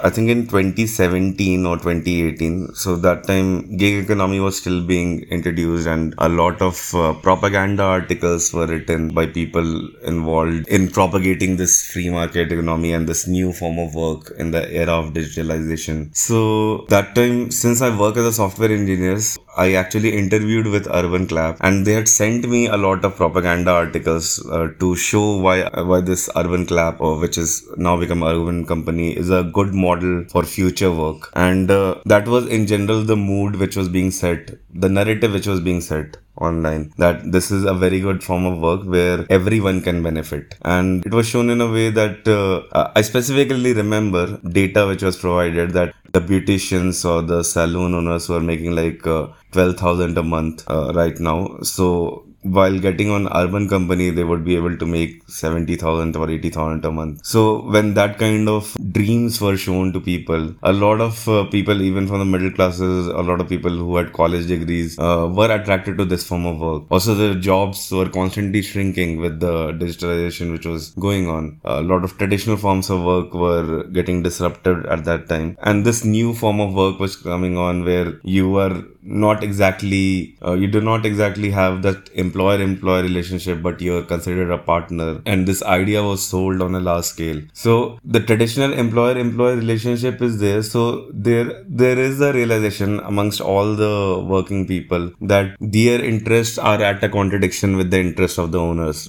I think in 2017 or 2018. So that time gig economy was still being introduced, and a lot of propaganda articles were written by people involved in propagating this free market economy and this new form of work in the era of digitalization. So that time, since I work as a software engineer, I actually interviewed with Urban Clap, and they had sent me a lot of propaganda articles to show why this Urban Clap, which is now become Urban Company, is a good model for future work. And that was in general the mood which was being set, the narrative which was being set online, that this is a very good form of work where everyone can benefit. And it was shown in a way that I specifically remember data which was provided, that the beauticians or the salon owners were making like 12,000 a month right now. So while getting on Urban Company, they would be able to make 70,000 or 80,000 a month. So when that kind of dreams were shown to people, a lot of people, even from the middle classes, a lot of people who had college degrees, were attracted to this form of work. Also, the jobs were constantly shrinking with the digitalization which was going on. A lot of traditional forms of work were getting disrupted at that time. And this new form of work was coming on, where you are not exactly, you do not exactly have that employer-employee relationship, but you're considered a partner. And this idea was sold on a large scale. So the traditional employer-employee relationship is there. So there is a realization amongst all the working people that their interests are at a contradiction with the interests of the owners.